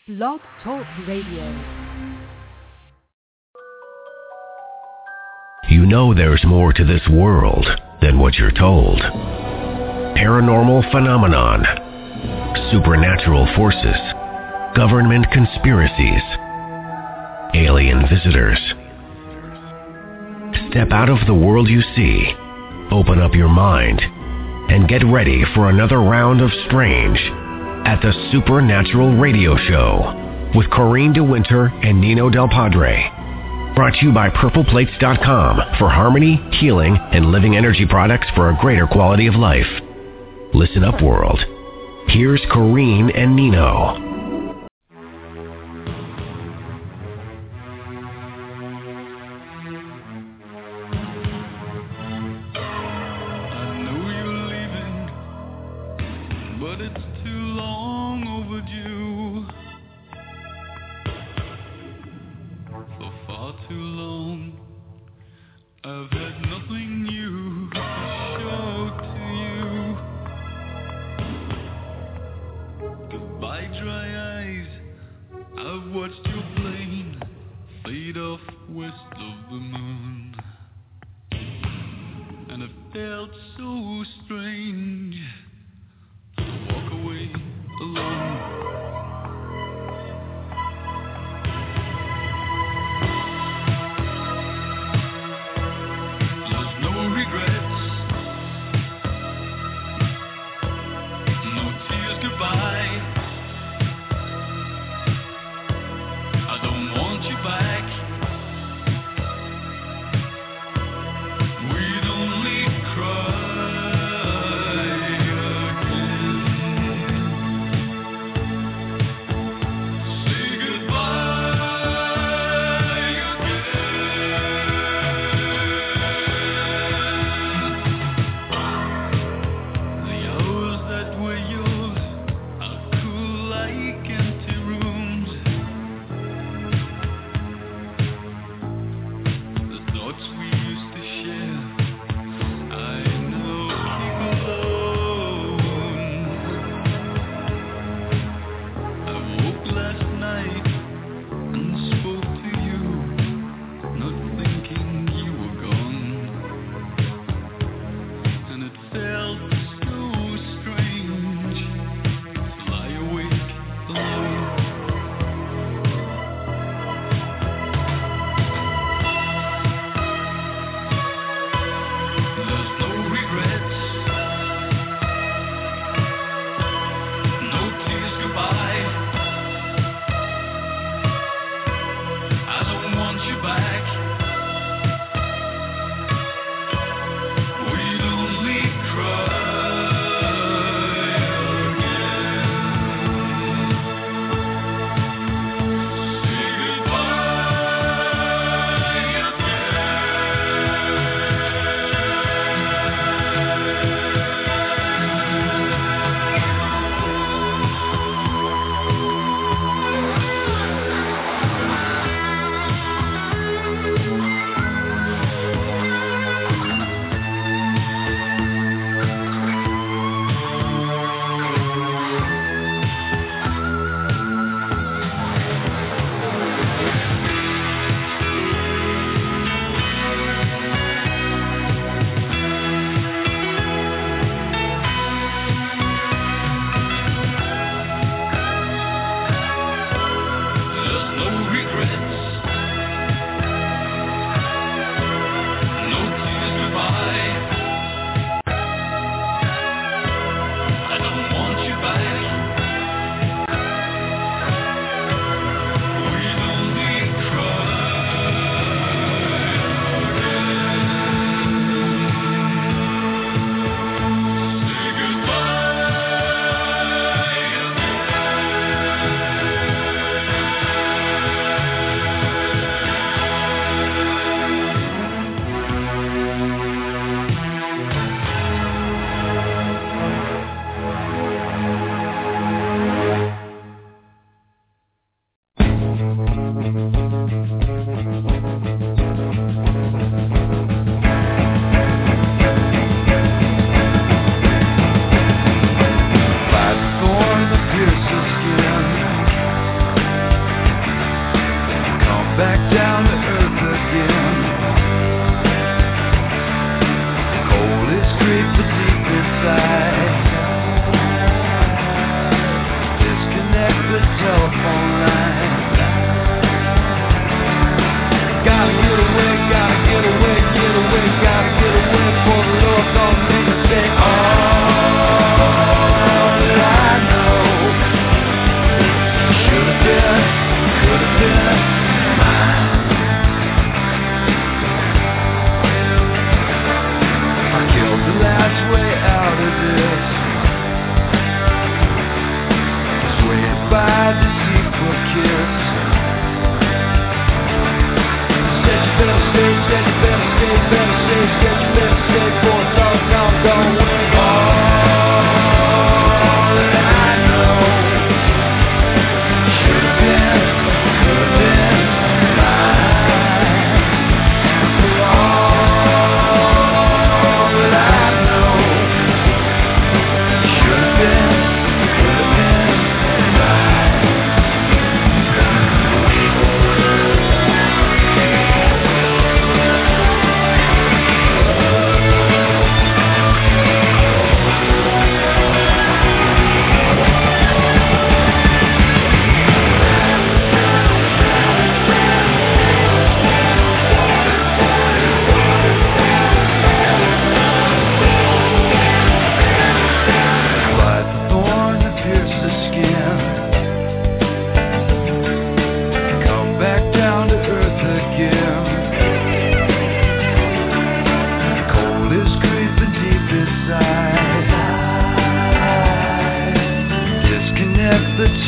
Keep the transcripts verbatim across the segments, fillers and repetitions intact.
Blog Talk Radio. You know there's more to this world than what you're told. Paranormal phenomenon, supernatural forces, government conspiracies, alien visitors. Step out of the world you see, open up your mind, and get ready for another round of strange at the Supernatural Radio Show with Corrine DeWinter and Nino Del Padre. Brought to you by Purple Plates dot com for harmony, healing, and living energy products for a greater quality of life. Listen up, world. Here's Corrine and Nino.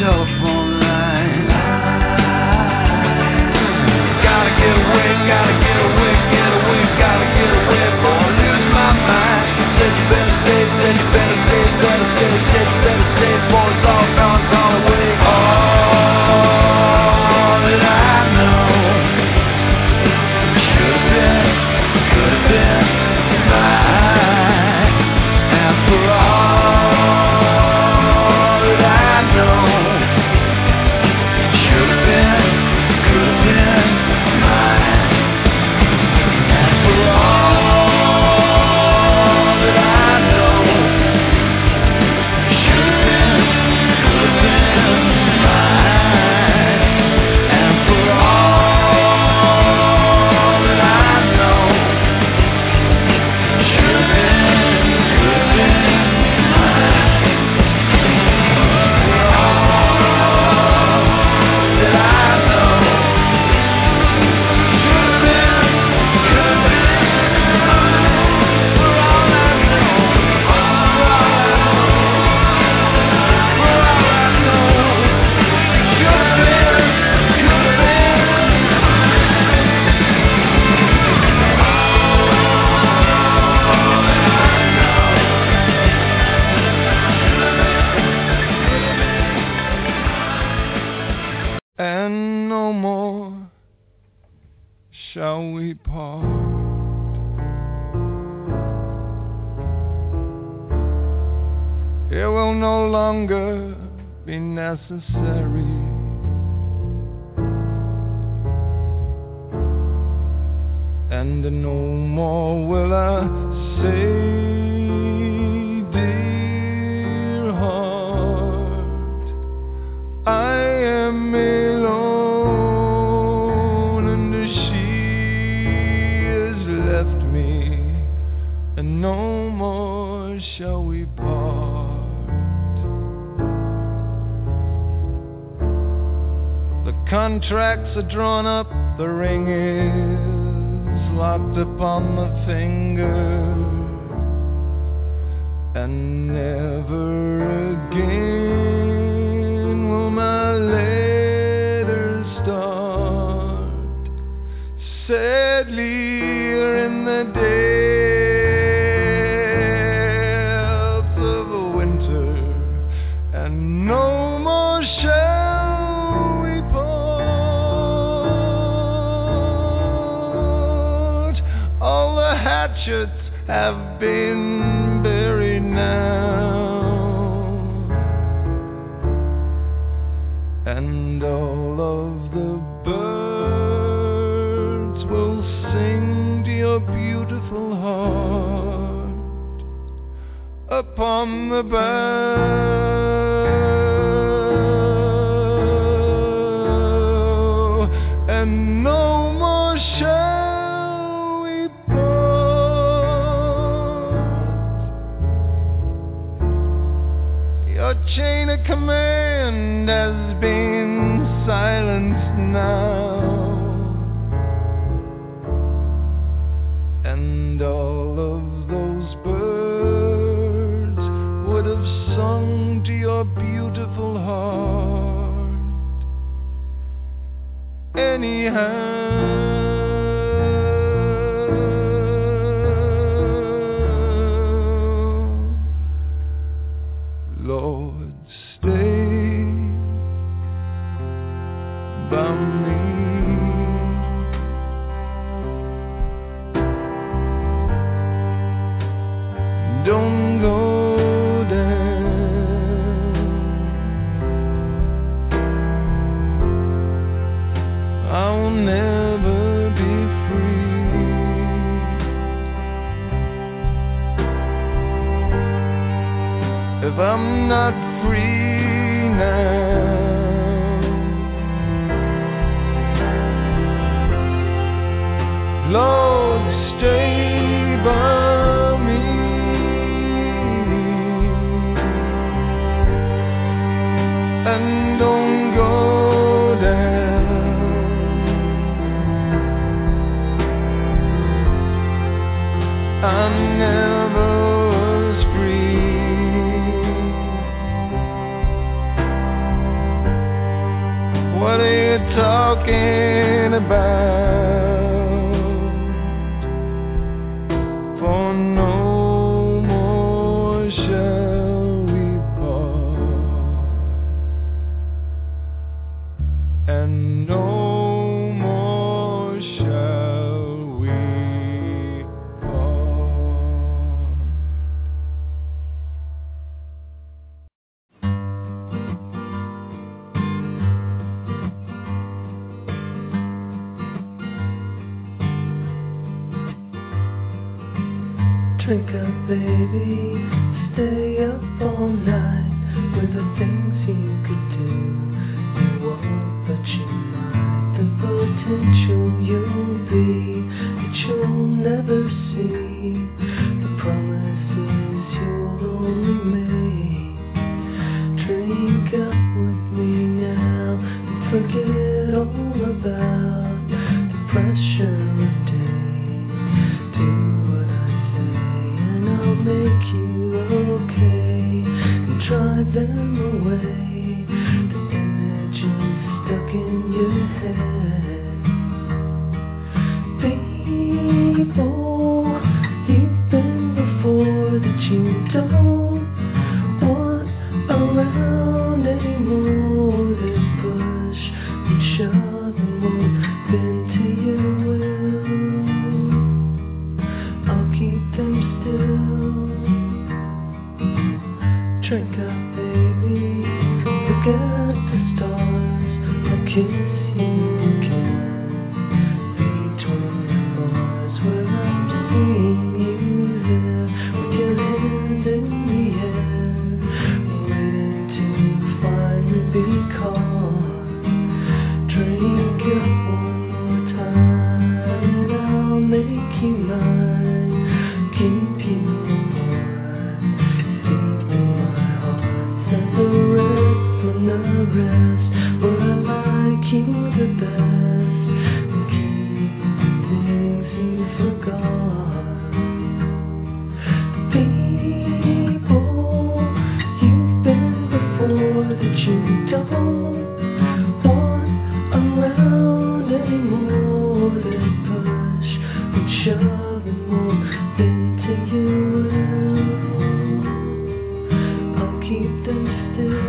telephone line. Gotta get away, gotta get away, get away, gotta get away before I lose my mind. Said you better stay, said you better stay, better stay, said you better stay before it's all gone, gone away. All that I know should have been, could have been mine. And for all that I know should have been, could have been mine. And for all that I know should have been, could have been mine. And for all that I know should have been, could have been mine. For all that I know should have been, could have been mine. For all I know, for all I know, for all I know should have been, could have been and no more shall we part. It will no longer be necessary and no more will I say, dear heart, I am alone and she has left me, and no more shall we part. The contracts are drawn up, the ring is locked upon the finger, and never again will my letters start. Sadly, in the depths of winter, and no more shall we part. All the hatchets have been buried now, and all of the birds will sing to your beautiful heart upon the bough, and no more shall we part. Your chain of command has been silenced now, and all of those birds would have sung to your beautiful heart anyhow. Lord, stay by me. Don't go down. I'll never be free if I'm not free now. Lord, stay by me, and don't go down. I never was free What are you talking about? For no more shall we part, and no more shall we drink up, baby, stay up all night with the things you could do. You won't, but you might. The potential you'll be that you'll never see. The promises you'll only make. Drink up with me now and forget all about the pressure of day. Do I'll make you okay and drive them away. The images stuck in your head. People you've been before that you don't want around anymore. That push and shove and won't bend to your will. I'll keep them still. Drink up, baby, forget the stars, I'll kiss you again. Between the bars where I'm seeing you there, with your hand in the air, waiting to finally be caught. Drink up one more time, and I'll make you mine, keep you apart. The rest, where I like you the best, and keep the things you forgot. The people you've been before that you don't want around anymore. That push and shove and won't bend to you will. I'll keep them still.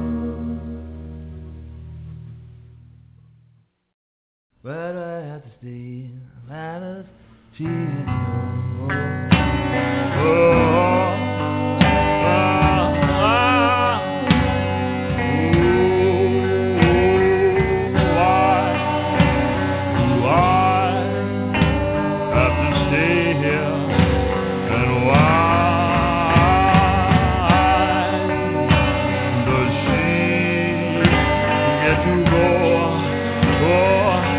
Why do I have to stay? Why does she know? Oh, oh, oh, why do I have to stay here? And why does she get to go? Oh,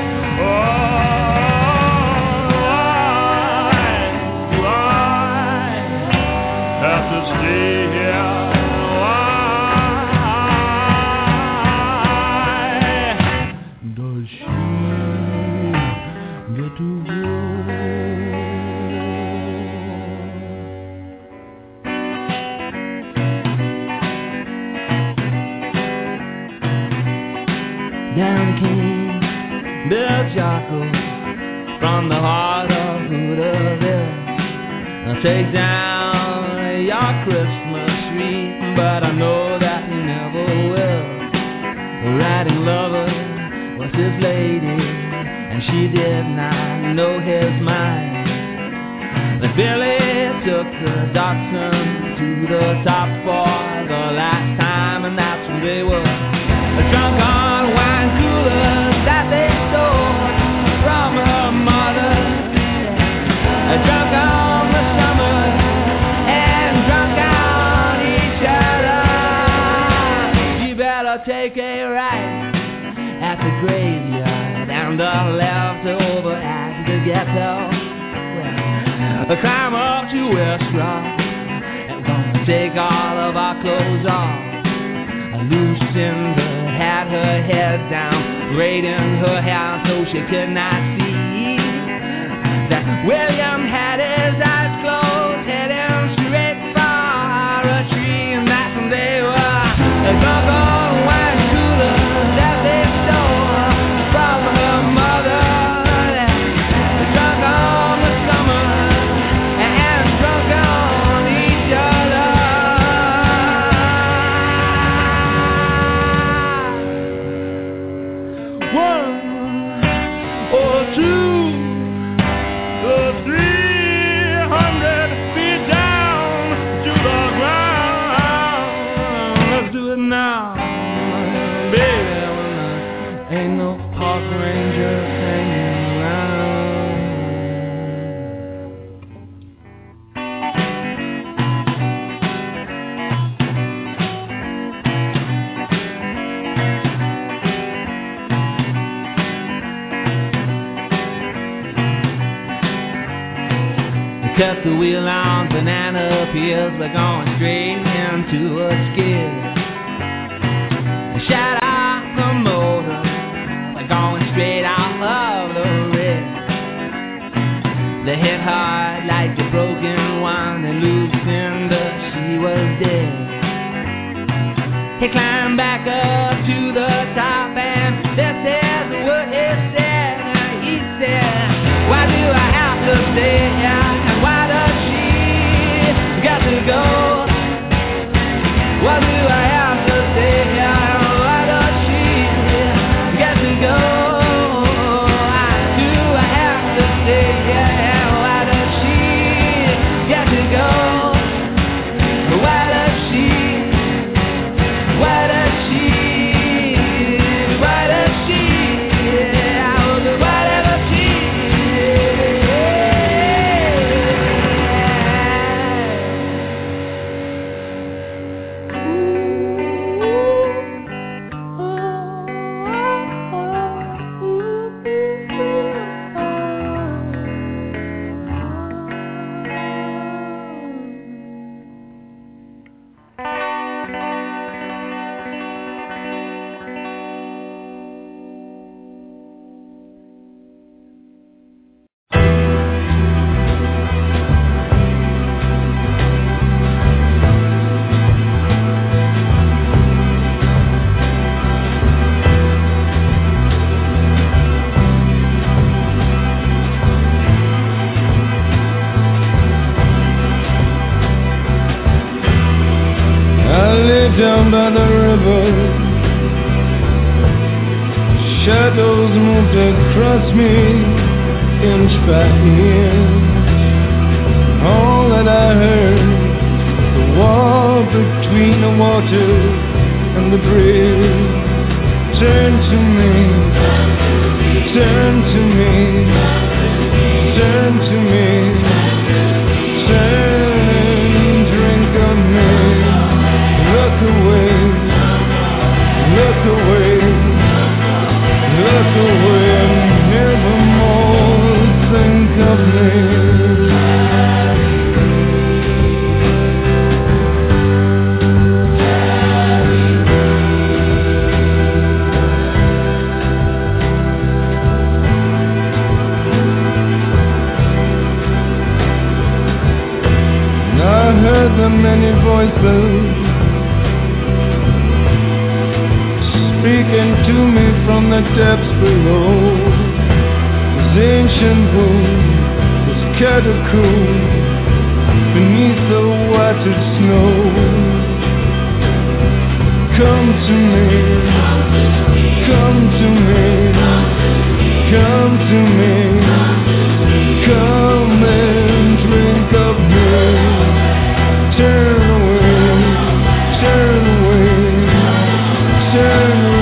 down came Bill Jocko from the heart of Hooterville. I'll take down your Christmas tree, but I know that he never will. The riding lover was his lady, and she did not know his mind. But Billy took the Datsun to the top for the last time, and that's when they were drunk on wine coolers that they stole from her mother. Drunk on the summer and drunk on each other. You better take a right at the graveyard and a left over at the ghetto. Well, climb up to West Rock and gonna take all of our clothes off. Lucinda had her head down, braiding her hair so she could not see that William had his eyes closed, heading straight for a tree, and that's when they were drunk on wine coolers that they stole Ain't no park ranger hanging around. Cut the wheel on banana peels, we're going straight into a skid. Shut off the motor, we're going straight off of the red. They hit hard like a broken one, and Lucinda, she was dead. He climbed back up to the top, and this is what he said. He said, why do I have to stay here? Why does she got to go? Why do I have to stay here? Why does she got to go? Why do I have to stay here? Why does she got to go? Why does she? Why does she? Why does she? Why does she? Down by the river, shadows moved across me, inch by inch. All that I heard, the wall between the water and the bridge. Turn to me, turn to me, turn to me, turn, drink of me. Look away, look away, look away, and nevermore think of me. And I heard the many voices speaking to me from the depths below. This ancient moon, this catacomb, beneath the watered snow. Come to me, come to me, come to me, come and drink of me. Turn away, turn away, turn away.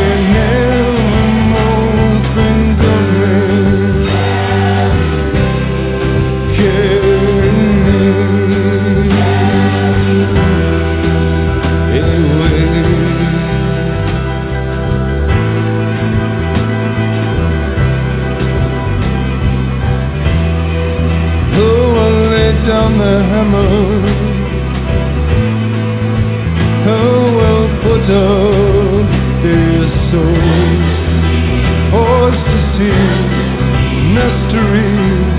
Down the hammer, who will put up their souls? Forced to see mysteries,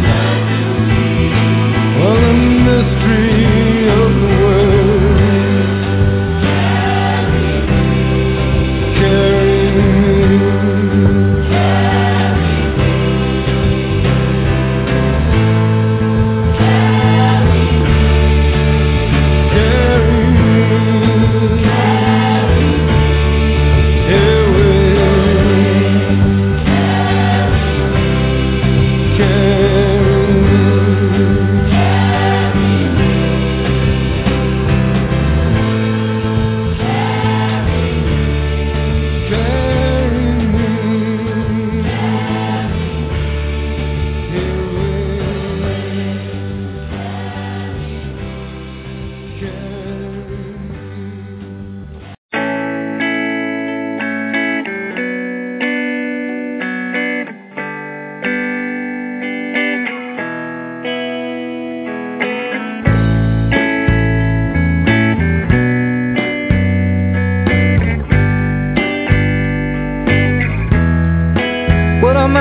well, the mystery of the world. Carry me, carry me.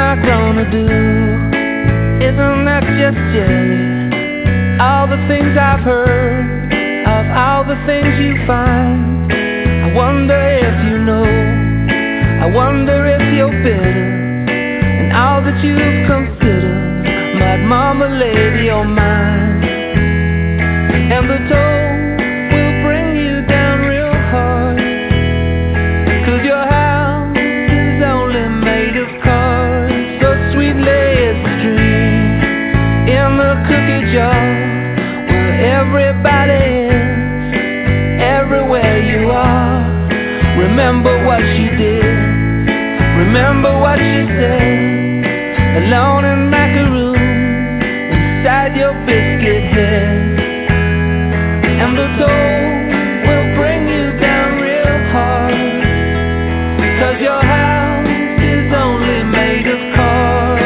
I gonna do? Isn't that just jelly? All the things I've heard, of all the things you find. I wonder if you know, I wonder if you're bitter, and all that you've considered might marmalade your mind. And the toll will bring you down real hard, 'cause your house is only made of cards. So sweet lay its dream in the cookie jar, where everybody is, everywhere you are. Remember what she did, remember what she said, alone in macaroons inside your biscuit head. And the toll will bring you down real hard, 'cause your house is only made of cards.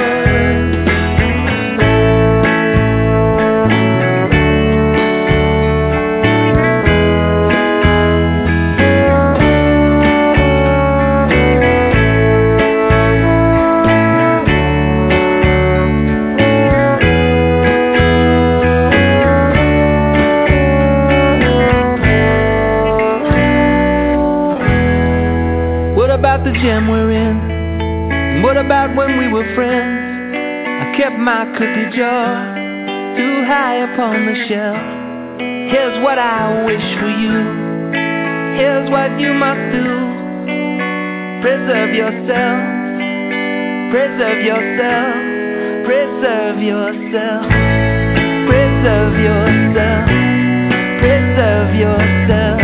The gym we're in, and what about when we were friends? I kept my cookie jar too high upon the shelf. Here's what I wish for you, here's what you must do. Preserve yourself, preserve yourself, preserve yourself, preserve yourself, preserve yourself.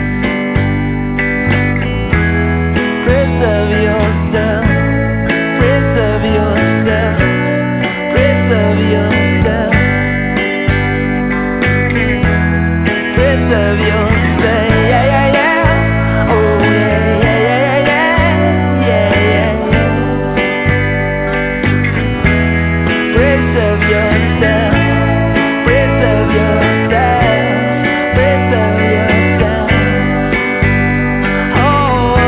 Preserve yourself, preserve yourself, preserve yourself, preserve yourself, yeah, yeah, yeah, oh yeah, yeah, yeah, yeah, yeah, yeah, preserve yourself, preserve yourself, preserve yourself, oh.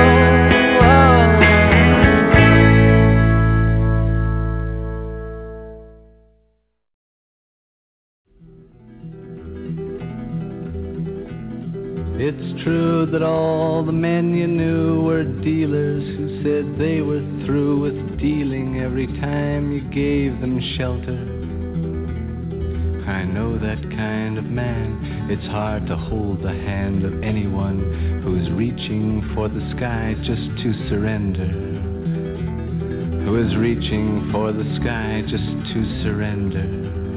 It's true that all the men you knew were dealers who said they were through with dealing every time you gave them shelter. I know that kind of man. It's hard to hold the hand of anyone who's reaching for the sky just to surrender. Who is reaching for the sky just to surrender.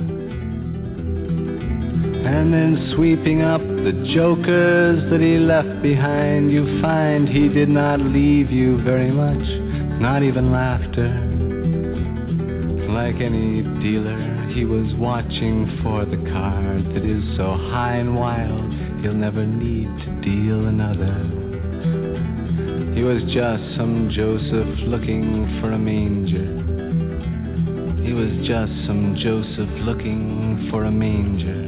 And then sweeping up the jokers that he left behind, you find he did not leave you very much, not even laughter. Like any dealer, he was watching for the card that is so high and wild, he'll never need to deal another. He was just some Joseph looking for a manger. He was just some Joseph looking for a manger.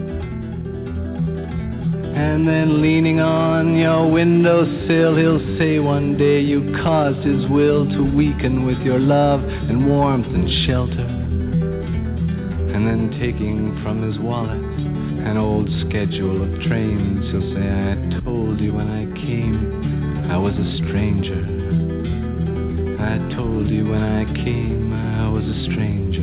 And then leaning on your windowsill, he'll say one day you caused his will to weaken with your love and warmth and shelter. And then taking from his wallet an old schedule of trains, he'll say, I told you when I came I was a stranger. I told you when I came I was a stranger.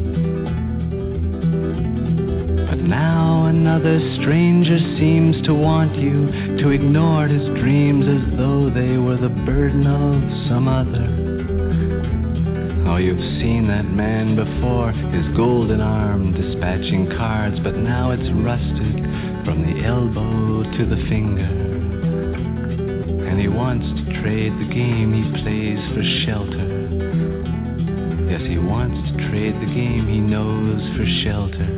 Now another stranger seems to want you to ignore his dreams as though they were the burden of some other. Oh, you've seen that man before, his golden arm dispatching cards, but now it's rusted from the elbow to the finger. And he wants to trade the game he plays for shelter. Yes, he wants to trade the game he knows for shelter.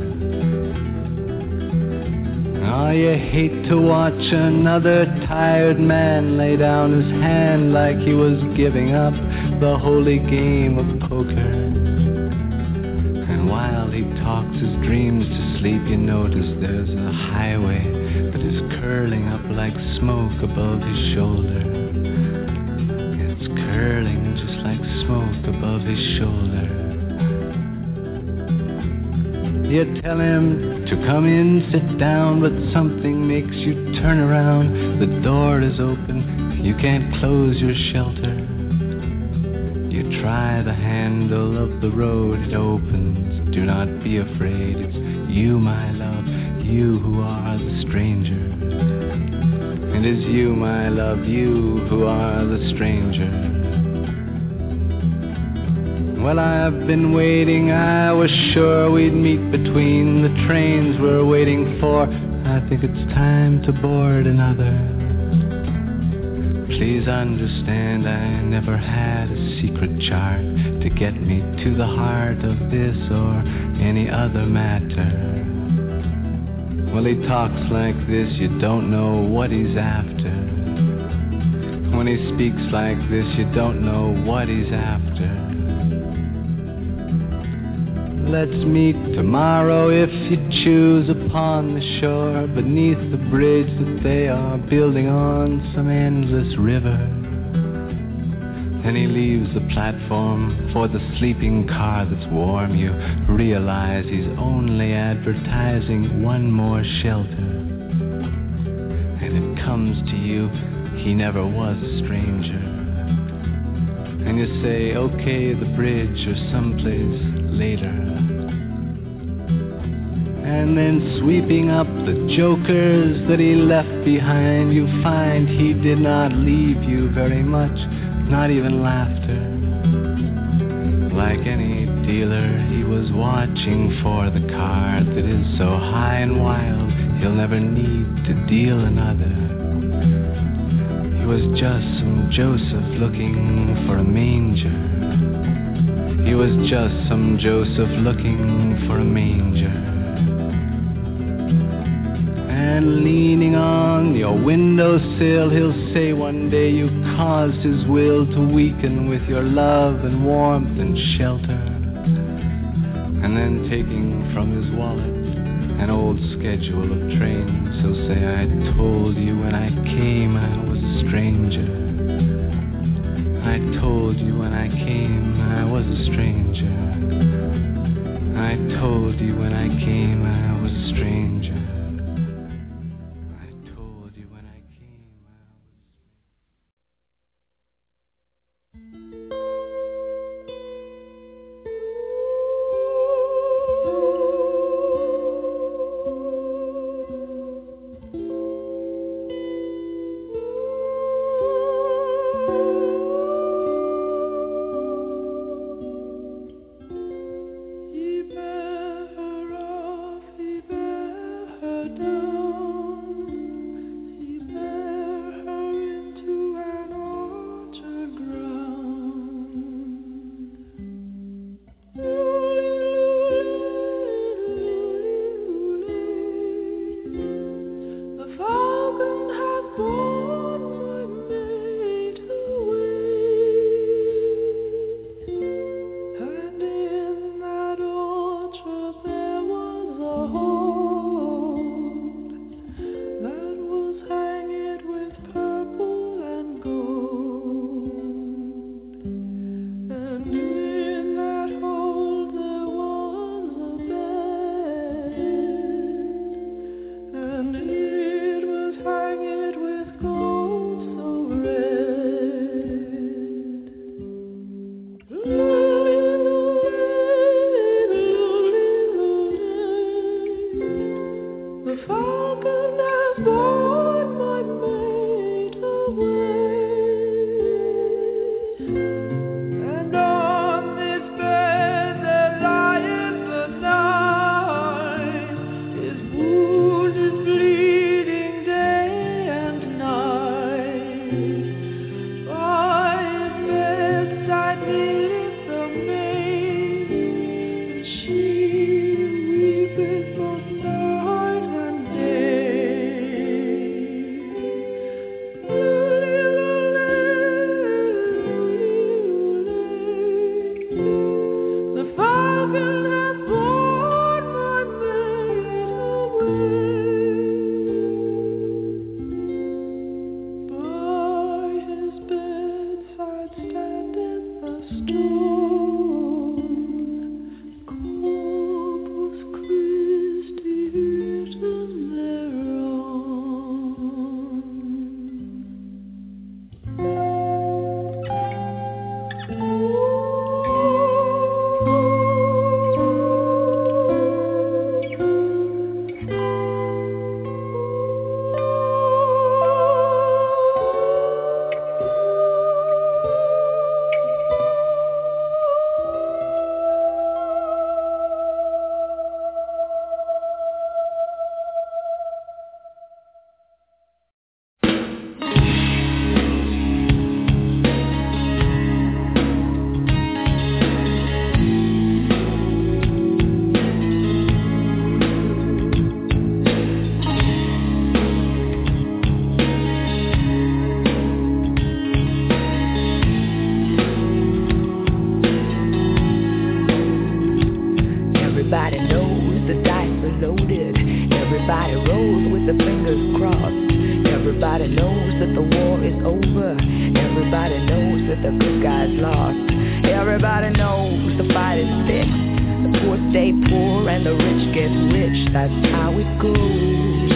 Oh, you hate to watch another tired man lay down his hand like he was giving up the holy game of poker. And while he talks his dreams to sleep, you notice there's a highway that is curling up like smoke above his shoulder. It's curling just like smoke above his shoulder. You tell him to come in, sit down, but something makes you turn around. The door is open, you can't close your shelter. You try the handle of the road, it opens. Do not be afraid, it's you, my love, you who are the stranger. It is you, my love, you who are the stranger. Well, I've been waiting, I was sure we'd meet between the trains we're waiting for. I think it's time to board another. Please understand, I never had a secret chart to get me to the heart of this or any other matter. Well, he talks like this, you don't know what he's after. When he speaks like this, you don't know what he's after. Let's meet tomorrow if you choose upon the shore, beneath the bridge that they are building on some endless river. Then he leaves the platform for the sleeping car that's warm. You realize he's only advertising one more shelter. And it comes to you, he never was a stranger. And you say, okay, the bridge or someplace later. And then sweeping up the jokers that he left behind, you find he did not leave you very much, not even laughter. Like any dealer, he was watching for the card that is so high and wild, he'll never need to deal another. He was just some Joseph looking for a manger. He was just some Joseph looking for a manger. And leaning on your windowsill, he'll say one day you caused his will to weaken with your love and warmth and shelter. And then taking from his wallet an old schedule of trains, he'll say, I told you when I came I was a stranger. I told you when I came I was a stranger. I told you when I came I was a stranger. He better off, he better that the good guy's lost. Everybody knows the fight is fixed. The poor stay poor and the rich get rich. That's how it goes.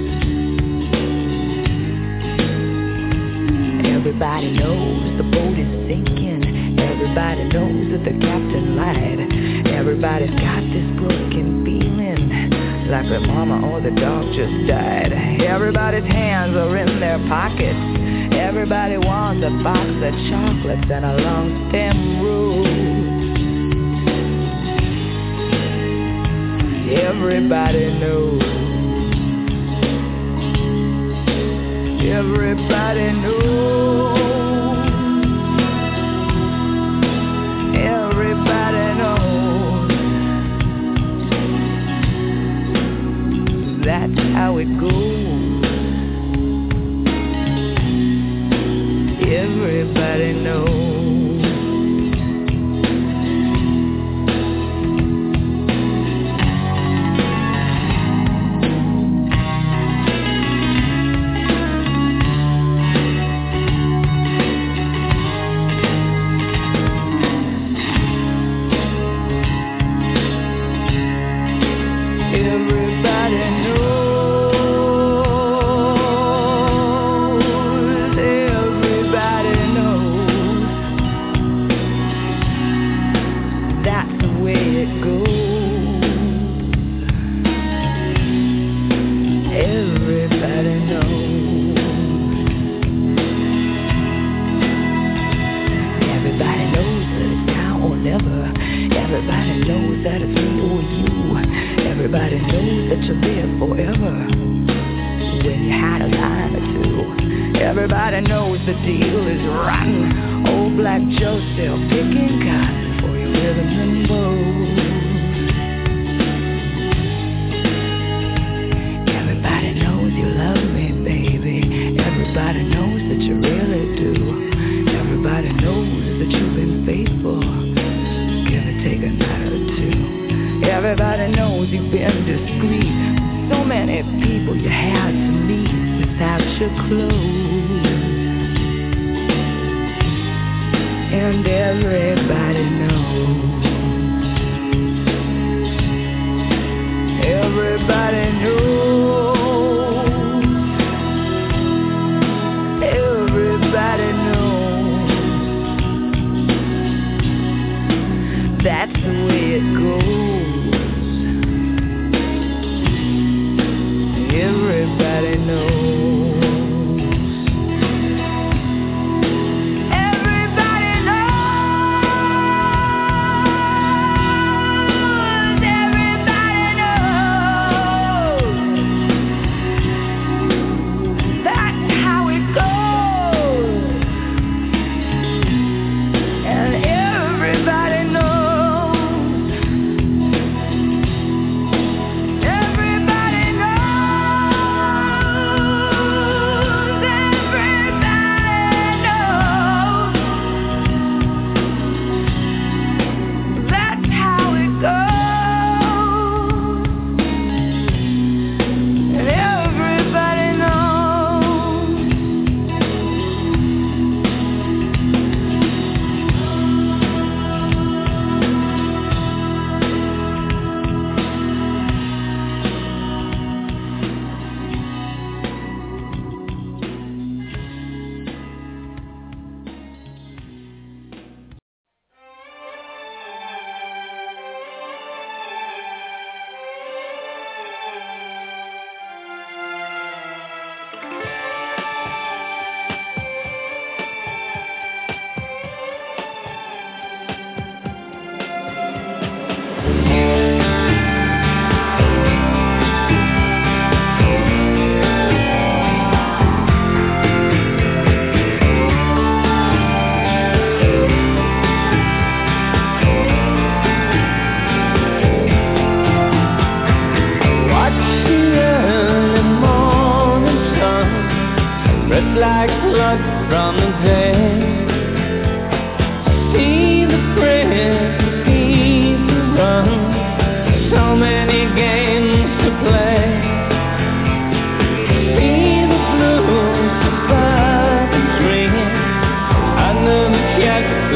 Everybody knows the boat is sinking. Everybody knows that the captain lied. Everybody's got this broken feeling, like their mama or the dog just died. Everybody's hands are in their pockets. Everybody wants a box of chocolates and a long stem rose. Everybody knows. Everybody knows. Everybody knows. That's how it goes. Everybody knows.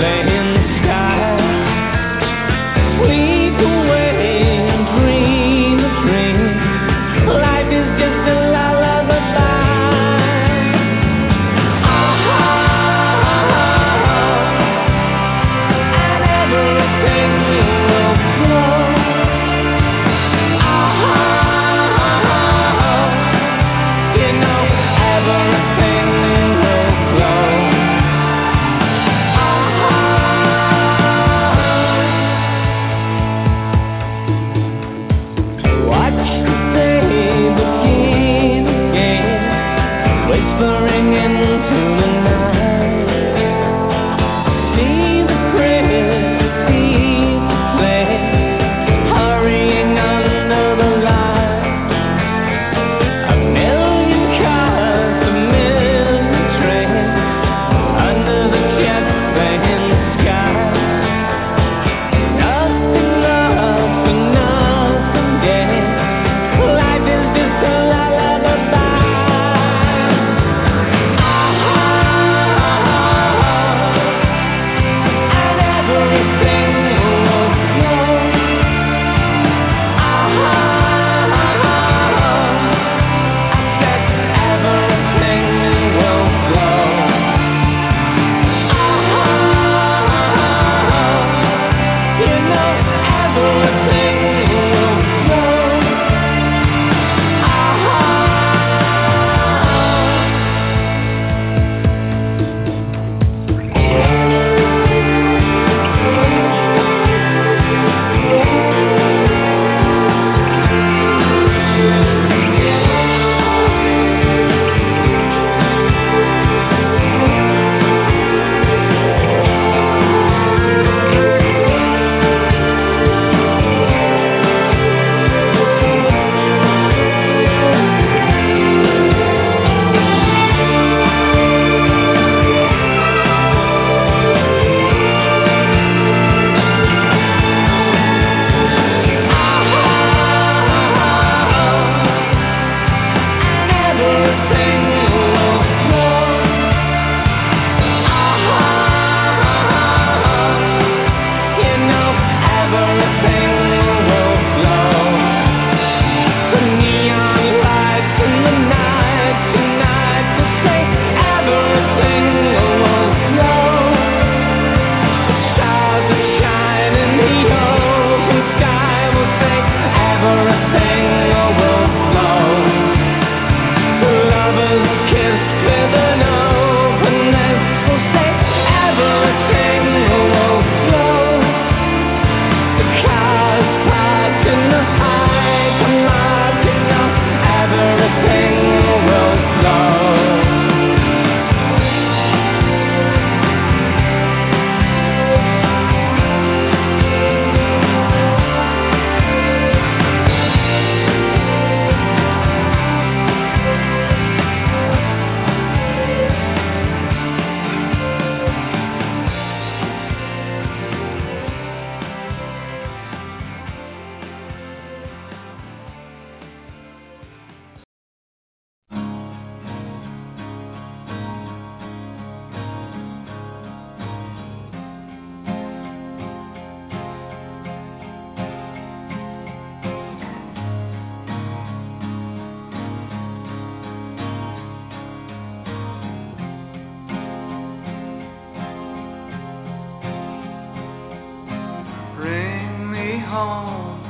home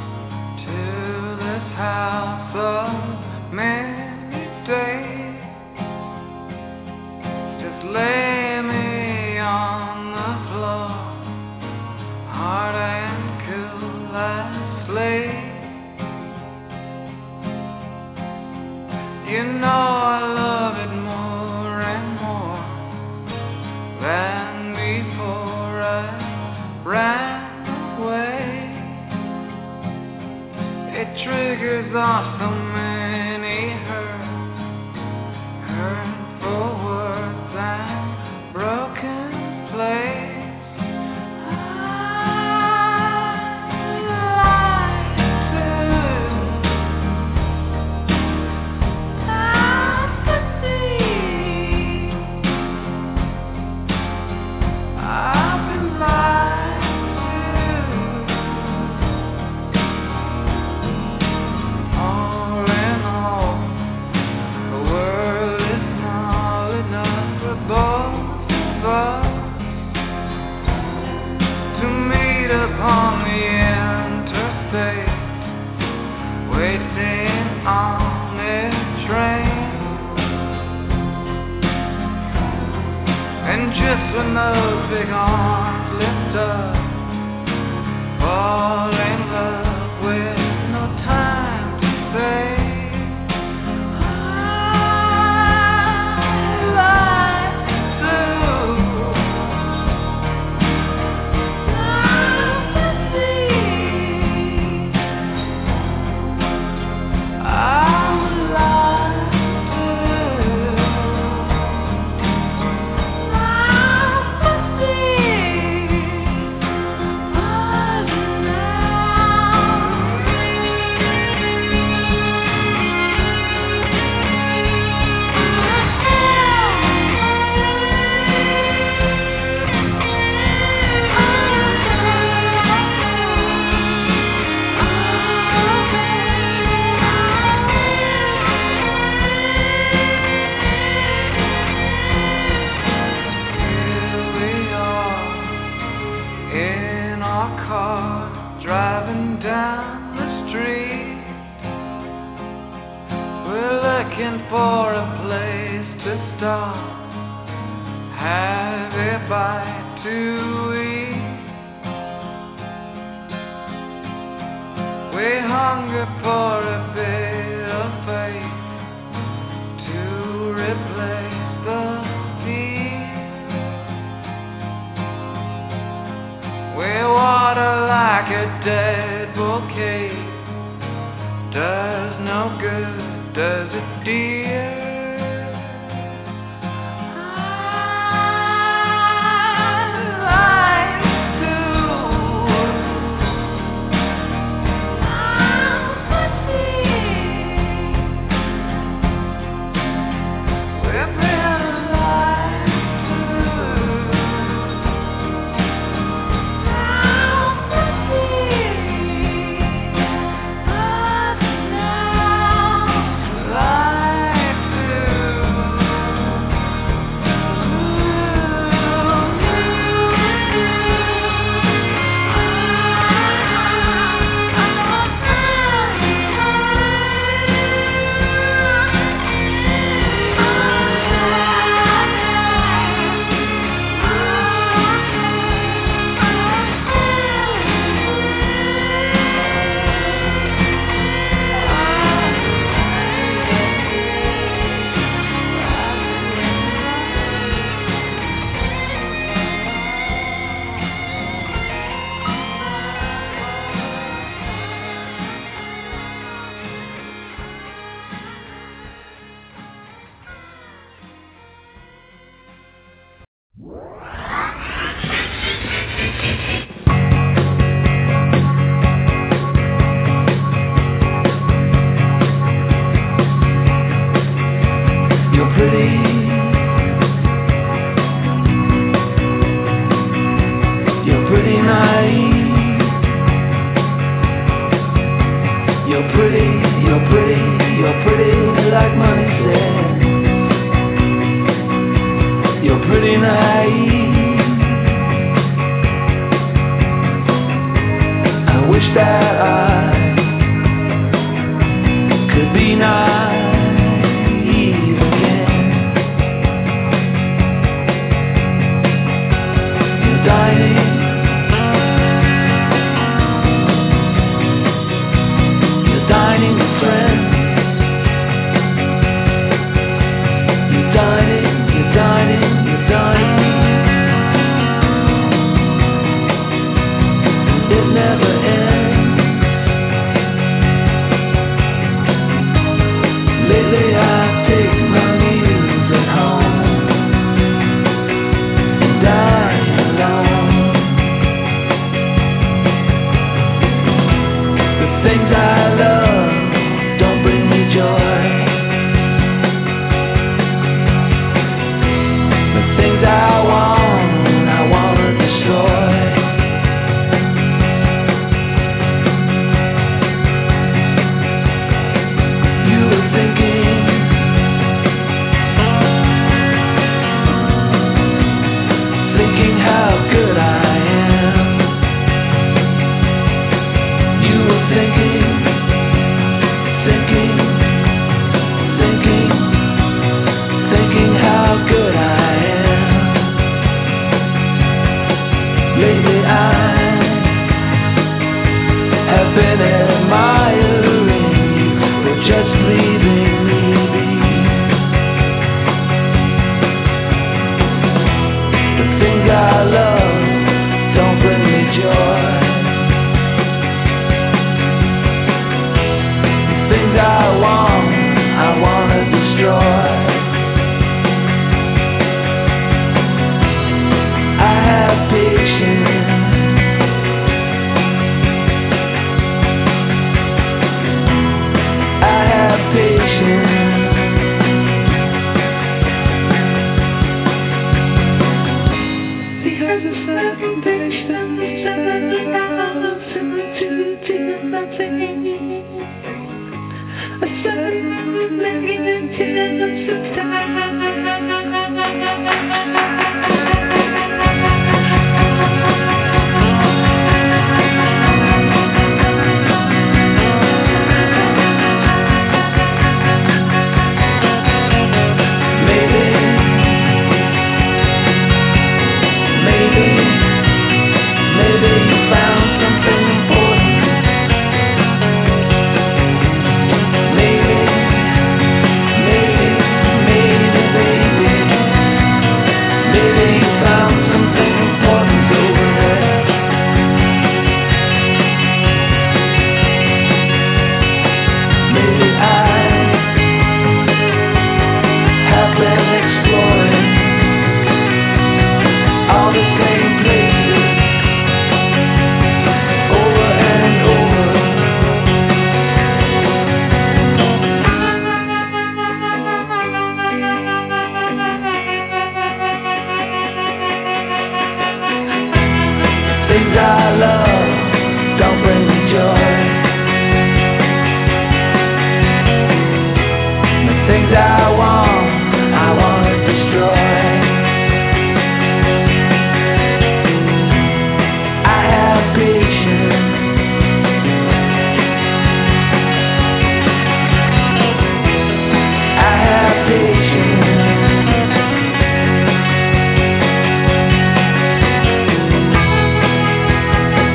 to this house of many days. Just lay me on the floor, hard and cool as slate. You know I love it more and more than before I ran away. It triggers off so many hurts, hurtful words and broken plays. I big arms lift up, fall in love with no time to say. For a place to stop, have a bite to eat. We hunger for a bit of faith to replace the peace. We water like a dead volcano, does no good. Does it, dear? Life Lately I have been admiring you for just leaving me be. The things I love don't bring me joy. The things I want, I wanna destroy. I have patience. I have patience. Because a certain patience develops into nothing. A certain magnetism things I love don't bring me joy. The things I want, I want to destroy. I have patience. I have patience. I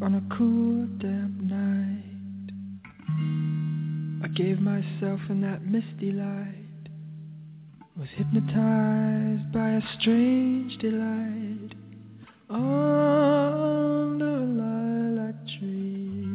on a cool, damp night. I gave myself in that misty light, was hypnotized by a strange delight under a lilac tree.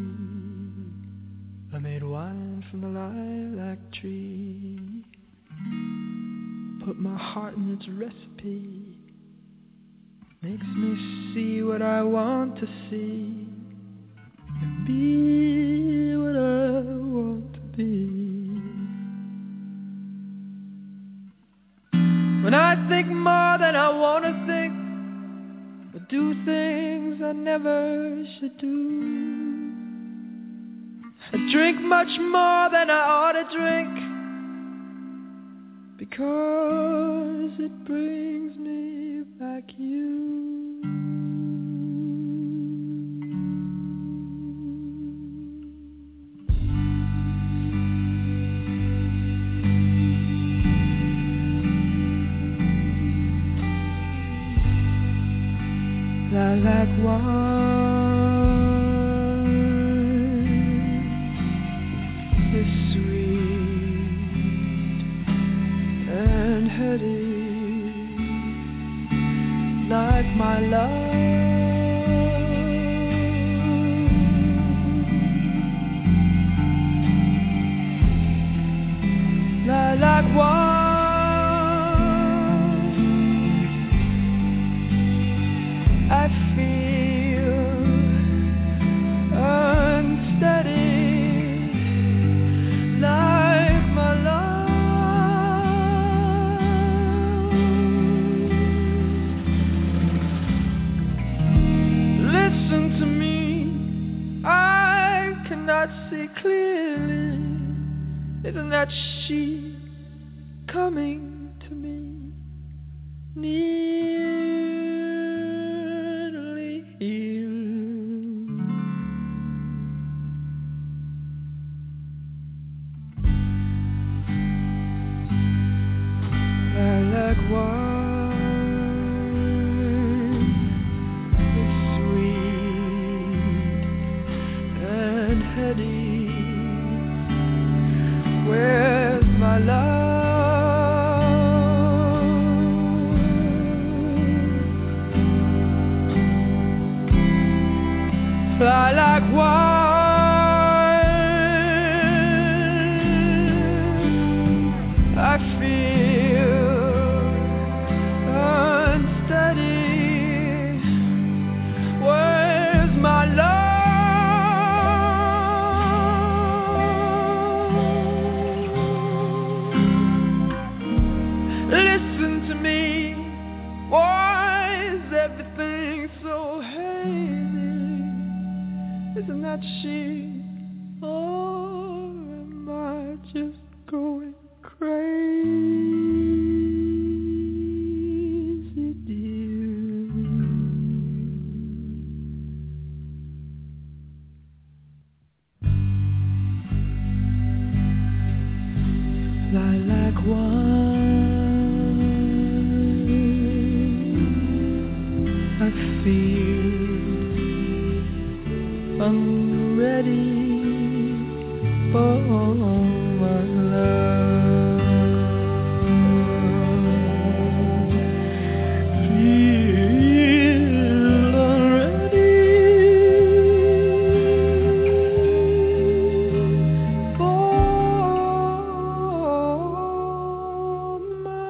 I made wine from the lilac tree, put my heart in its recipe. Makes me see what I want to see and be what I want to be. When I think more than I want to think, or do things I never should do, I drink much more than I ought to drink, because it brings me back you. Lilac wine is sweet and heady, like my love. Lilac wine I feel unsteady, like my love. Listen to me, I cannot see clearly. Isn't that she coming to me? Near lilac wine is sweet and heady. Where's my love? Lilac wine I feel unsteady. Where's my love? Listen to me. Why is everything so hazy? Isn't that she? Or am I just going crazy, dear? Lilac wine I feel I'm ready for my love. Feel already for my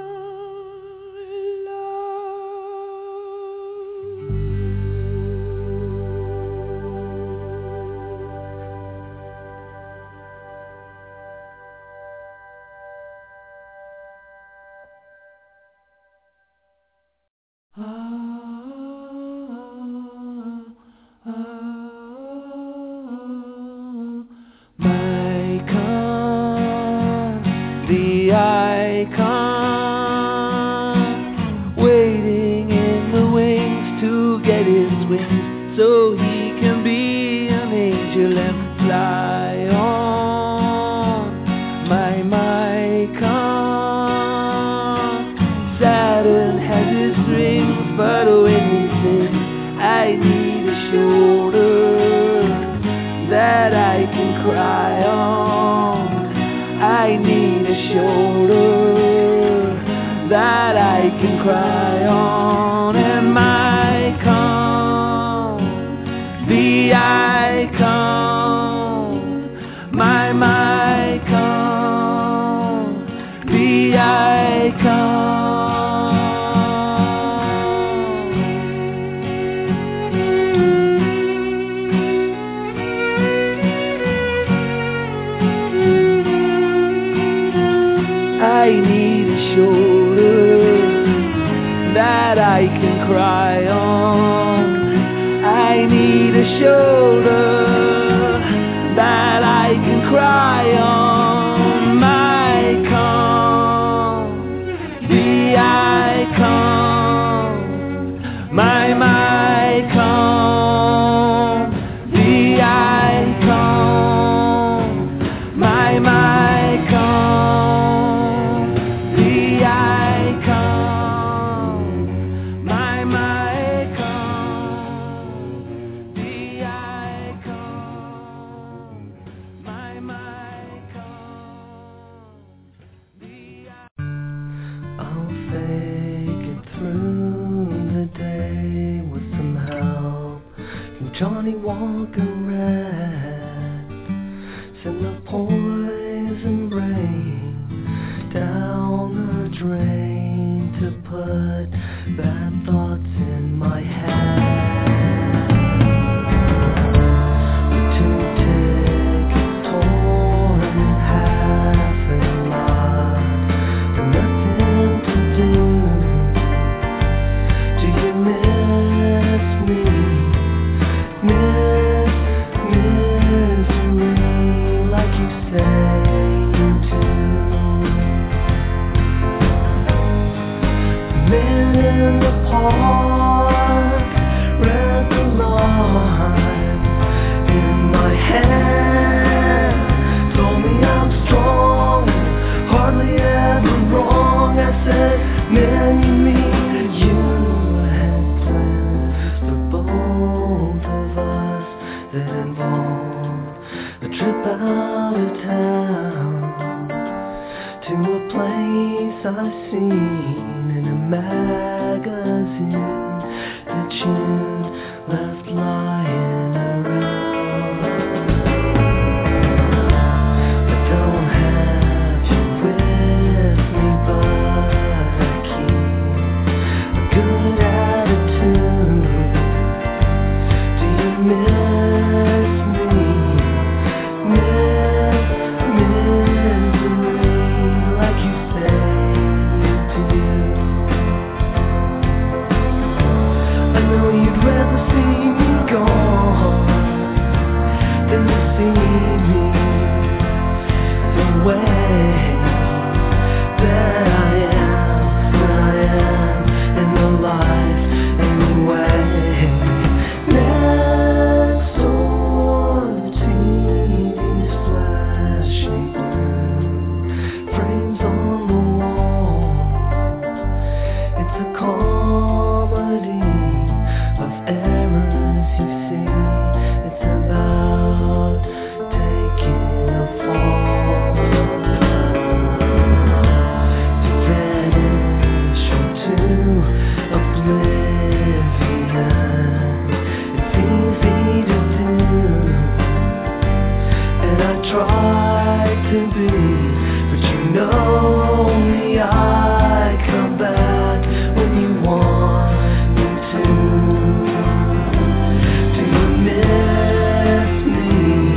the icon, waiting in the wings to get his wings, so he can be an angel and fly on. My Mycon, Saturn has his rings, but when he says I need a shoulder shoulder that I can cry on, and my icon, the icon, my my icon, the icon. I need a shoulder that I can cry on. I need a shoulder that I can cry on. My icon, the icon, my my icon, the icon, my my icon, the icon, my my icon, the icon, my my icon, the icon. I'll fake it through the day with some help from Johnny Walker Red. Send the poison rain down the drain to put bad thoughts in my head. With two tickets torn in half and lost, and nothing to do. Do you miss me? Miss, miss me like you say you do. Men in the park read the line in my hand, told me I'm strong, hardly ever wrong. I said, man, you mean you had plans for both of us that involved a trip out of town to a place I've seen in a magazine that you'd left lying around. I don't have you with me, but I keep a good attitude. Do you miss me? Miss, miss me like you say you do. I know you'd rather see me gone than to see me the way that I am, that I am in the life anyway. Next door, the T V's flashy blue frames on the wall. It's a comedy of errors you see. It's about taking a fall, to vanish into oblivion. It's easy to do, and I try to be, but you know me, I come back when you want me to. Do you miss me?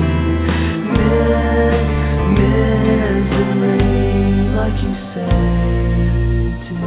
Miss, misery like you say you do.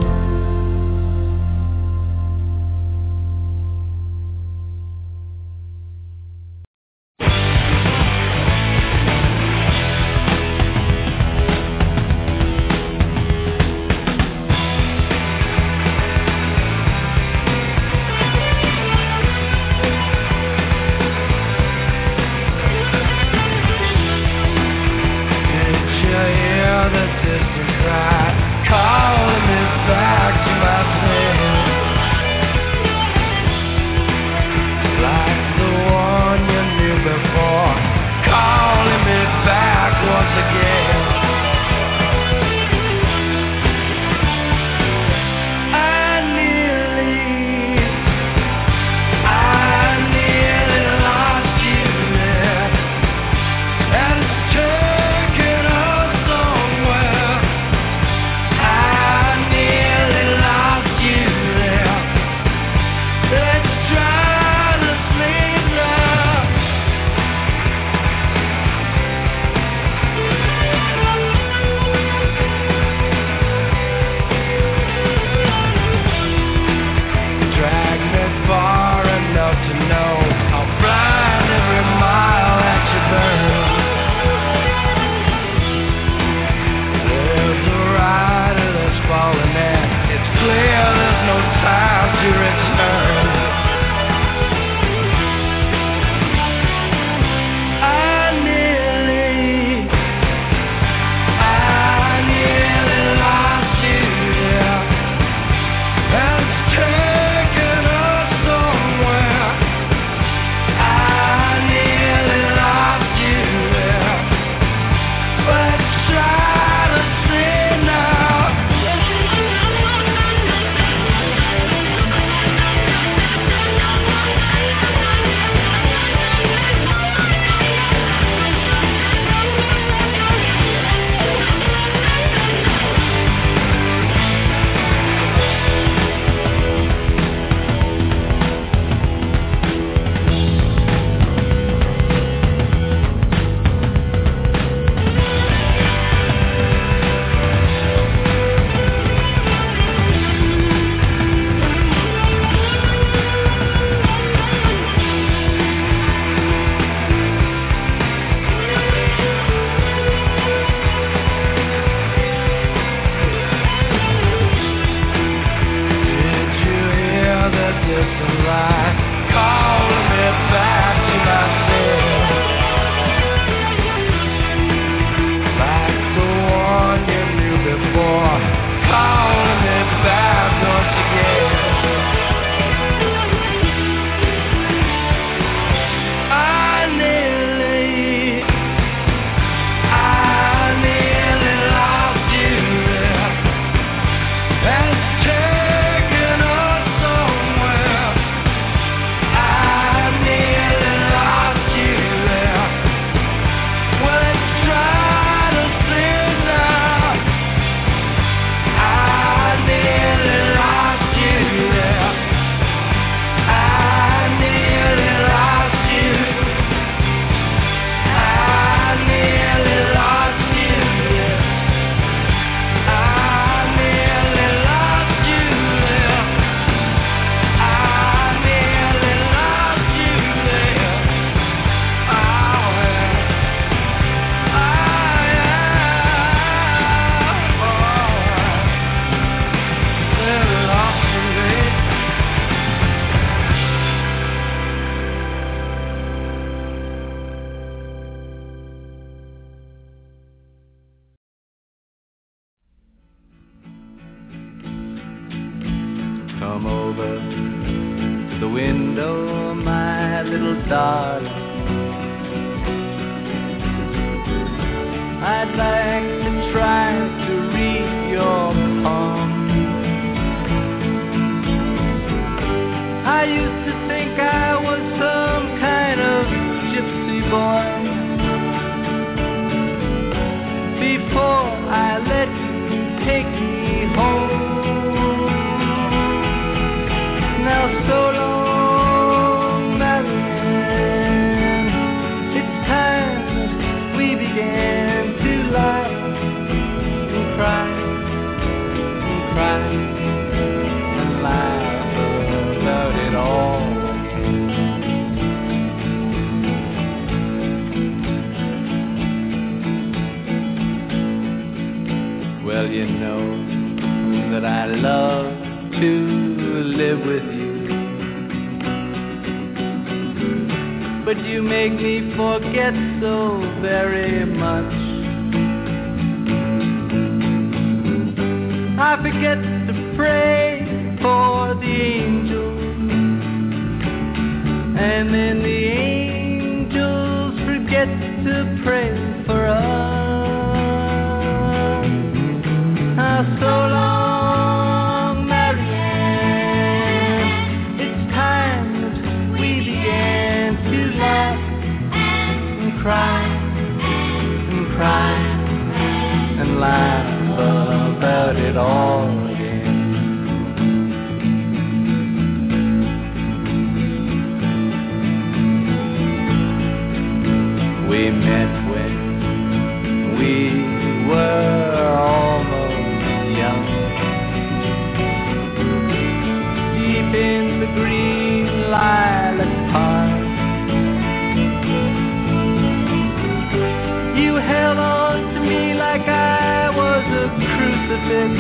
And oh, my little darling, I'd like to try to read your palm. I used to think I was some kind of gypsy boy before I let you take me home. Now so long, Marianne, it's time that we began to lie and cry and cry and laugh about it all. Well, you know that I love to live with you, but you make me forget so very much. I forget to pray for the angels, and then the angels forget to pray for us. Now so long, Marianne, it's time that we began to laugh and cry and cry and laugh about it all again. We met when we were almost young, deep in the green lilac park. You held on to me like I was a crucifix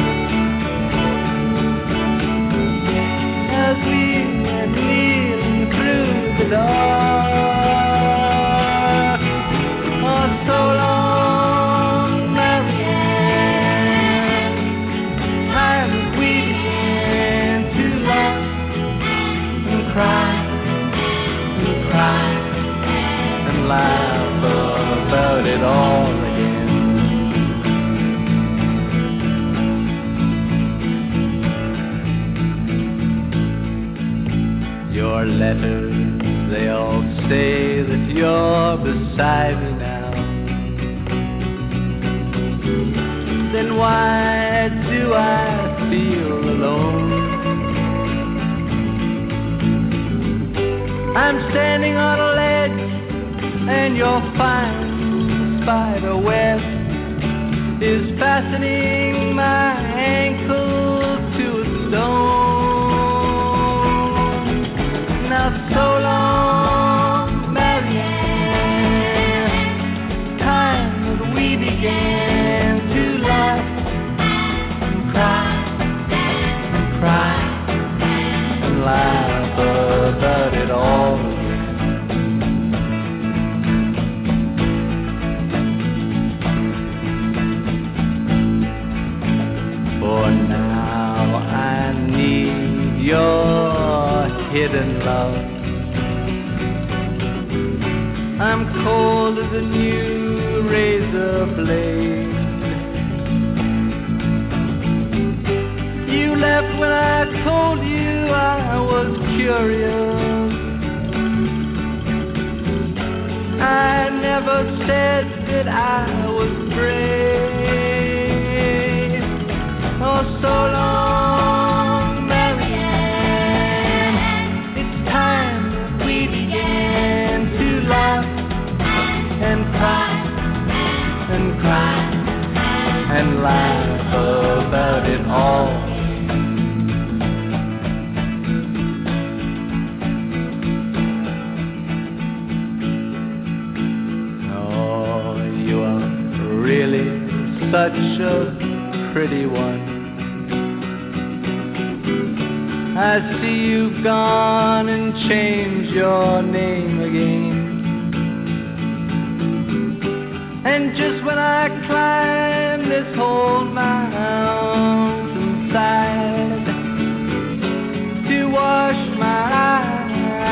as we went kneeling through the dark. Oh, so long, Marianne, time that we began to laugh and cry and cry and laugh about it all again. Your letters, they all say that you're beside me now. Then why do I feel alone? I'm standing on a ledge and your fine spider web is fastening my ankle to a stone. Now so long, Marianne, time that we began to laugh and cry and cry and laugh about it all again. For now I need your hidden love. I'm cold as a new razor blade. You left when I told you I was curious. I never said that I was brave. Oh, so long, Marianne, it's time that we began to laugh and cry and cry and laugh about it all. Such a pretty one. I see you've gone and changed your name again. And just when I climb this whole mountainside to wash my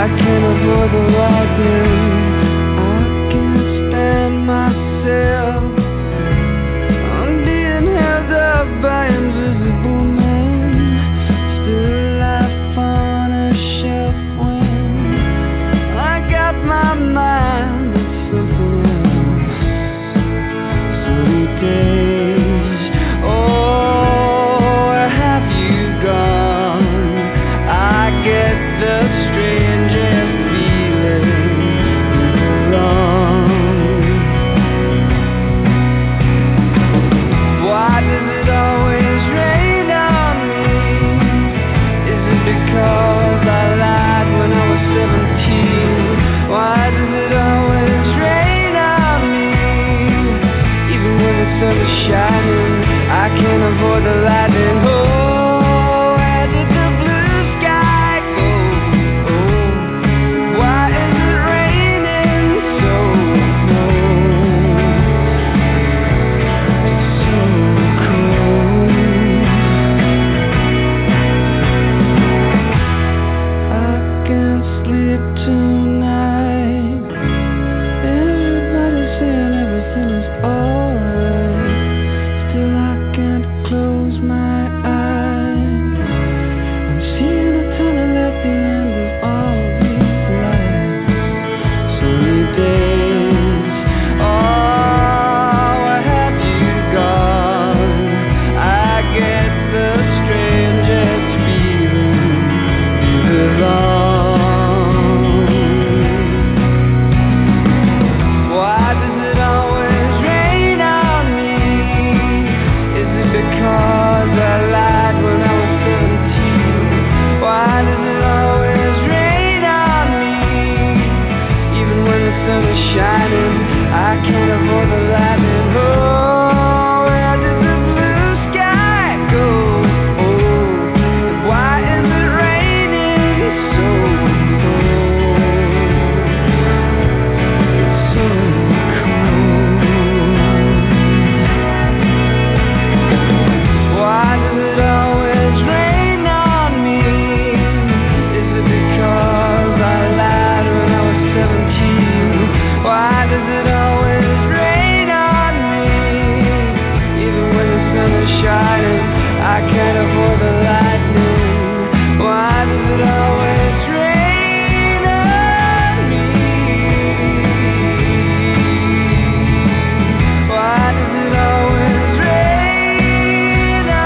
I can't avoid the lightning. I can't stand myself. I'm being held up by invisible men. Still life on a shelf when I got my mind at something else. Sunny days, oh, where have you gone? I get the strangest feeling alone. Why does it always rain on me? Is it because I lied when I was seventeen? Why does it always rain on me? Even when the sun is shining, I can't avoid the lightning. Oh, where did the blue sky go? Oh, why is it raining so cold? So cold. I can't sleep tonight. Everybody's saying everything is alright. Still I can't close my eyes. I'm seeing a tunnel at the end of all these lights. Sunny days, oh, where have you gone? I get the strangest feeling alone. Why does it always rain on me? Is it because I lied when I was seventeen? Why does it always rain on me? Even when the sun is shining, I can't avoid the lightning. Oh, where did the blue sky go? Oh, and why is it raining so cold? So cold. Why does it always rain on me? Is it because I lied when I was seventeen? Why does it always rain on me? Even when the sun is shining, I can't avoid the lightning. Why does it always rain on me? Why does it always rain on?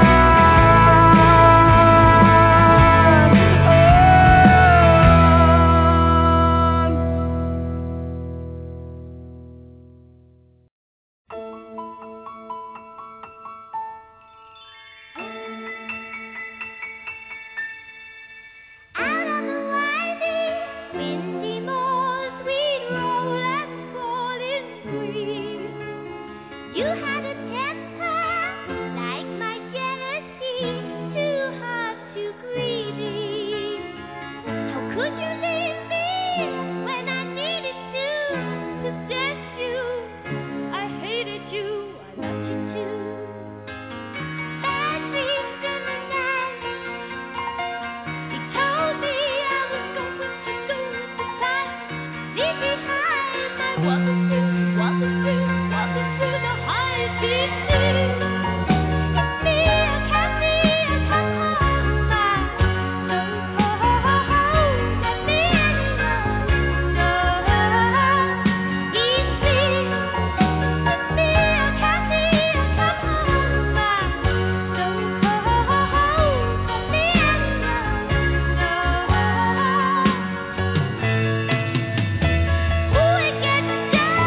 Out on the winding, windy moors, we'd roll and fall in green. You had a temper like my jealousy, too hard, too greedy. How could you leave me when I needed to possess you? I hated you, I loved you too. Bad dreams in the night. He told me I was going to lose the fight. Leave behind my walking through, walking through, walking through the high deep sea. Let me, I can't see, I come home, my so cold. Let me alone, no easy. Let me, I can't see, I come home, my so cold. Let me alone, no. Ooh, it gets dark.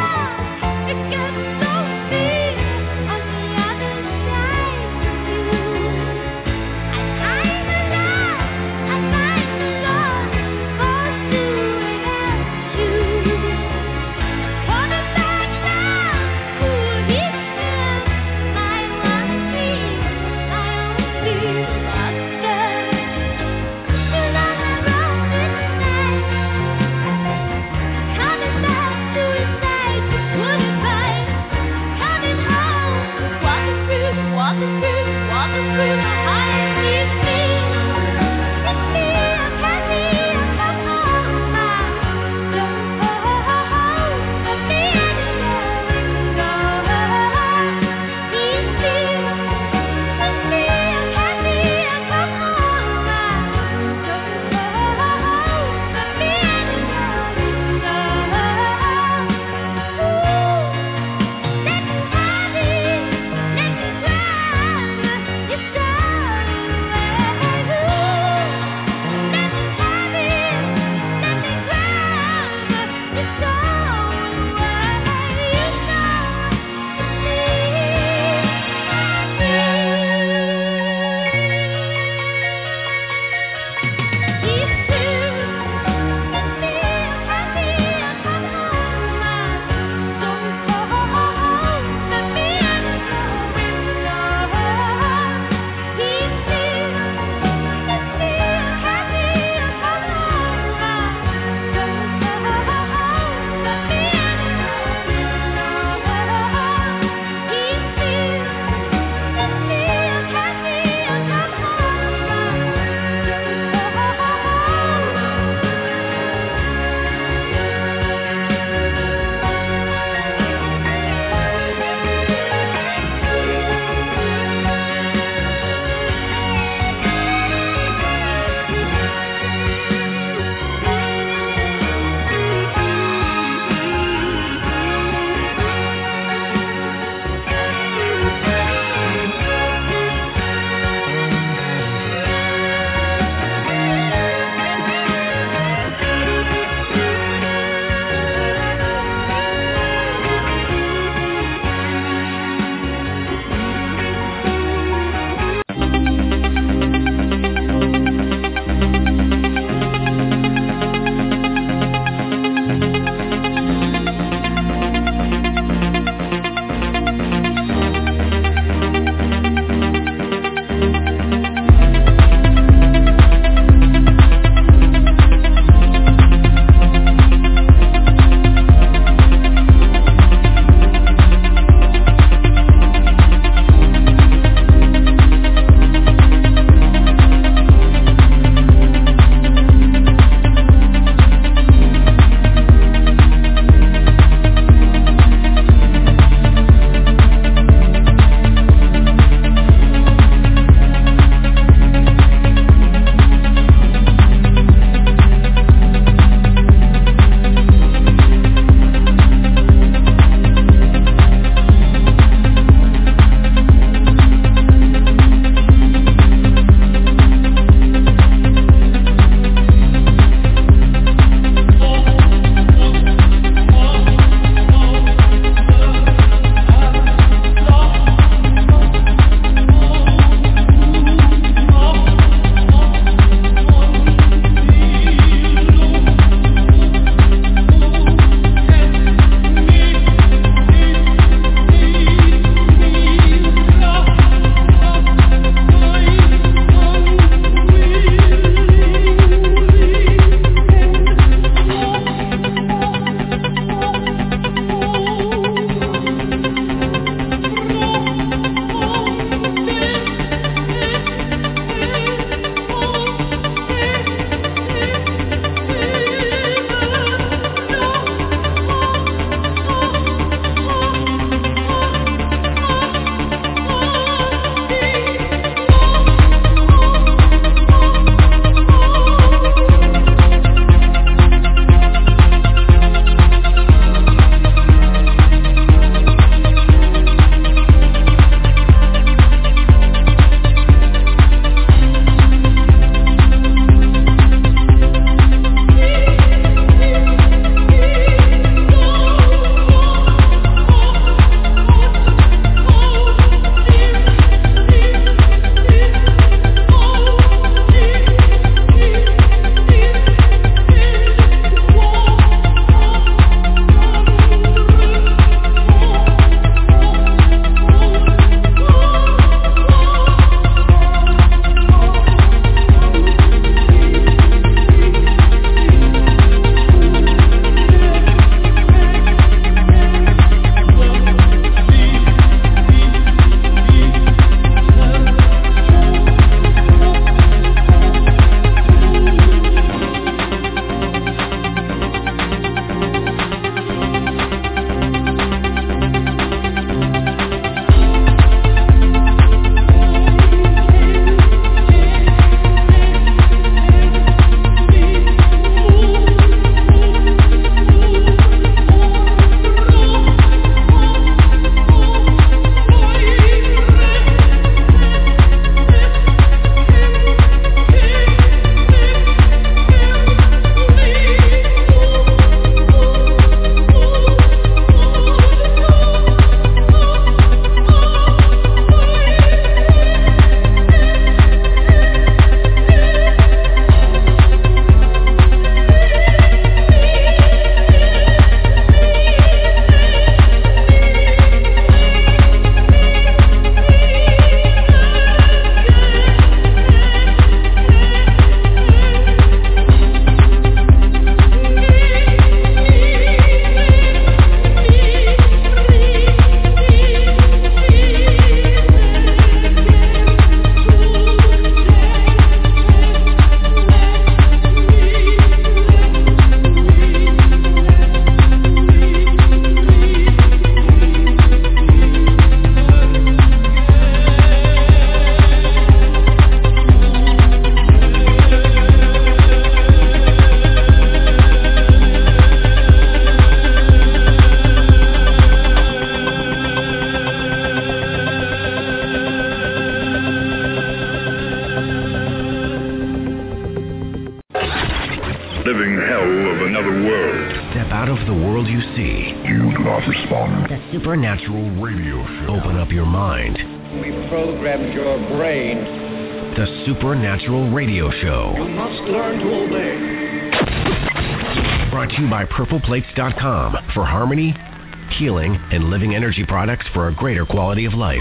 living hell of another world. Step out of the world you see. You do not respond. The Supernatural Radio Show. Open up your mind. We programmed your brain. The Supernatural Radio Show. You must learn to obey. Brought to you by Purple Plates dot com for harmony, healing, and living energy products for a greater quality of life.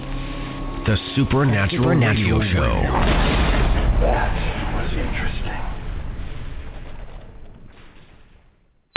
The Supernatural, Supernatural Radio Show. That was interesting.